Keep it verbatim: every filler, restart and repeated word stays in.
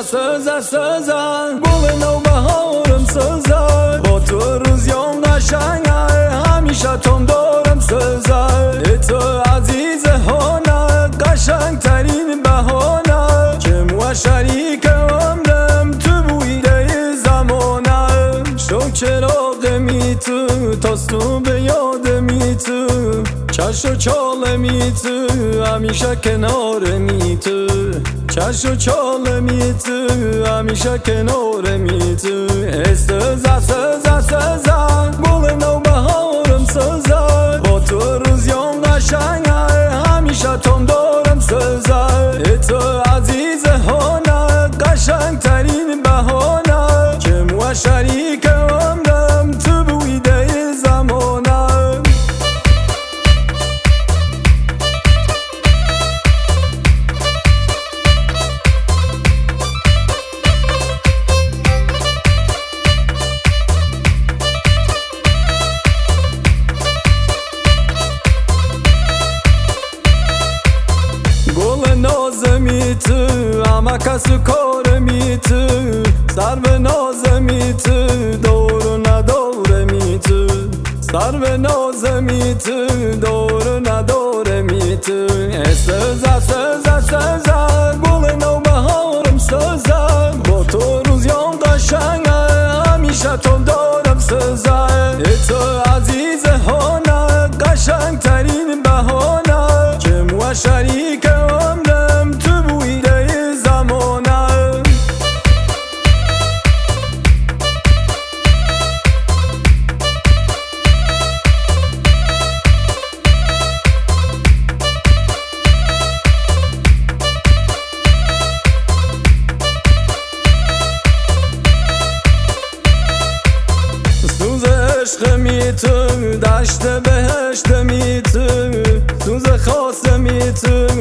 سزا سزا گل نوبهارم سزا با تو روزیام قشنگه همیشه تون دارم سزا ای تو عزیز هانه قشنگ ترین بهانه که مو شریک عمرم تو بویده زمانه شو چراغ می تو تاستو به یاد می تو چش و چاله می تو همیشه کنار می تو چش و چاله می تو همیشه کنار می تو سزا سزا سزا گل نوبهارم سزا با تو روزیام قشنگه همیشه تون دارم سزا ای تو عزیز هانه قشنگ ترین بهانه که مو شریک عمرم تو بویده زمانه گل نازمی تو همه کس و کار می تو سر به نازمی تو دور و نداره می تو سر به نازمی تو دور و نداره می تو سزا سزا سزا گل نوبهارم سزا با تو روزیام قشنگه همیشه تون دارم سزا ای تو عزیز هانه قشنگ ترین بهانه که مو شریک عمرم تو بویده زمانه سوز عشق می تو دشت بهشت می تو سوز خاص می تو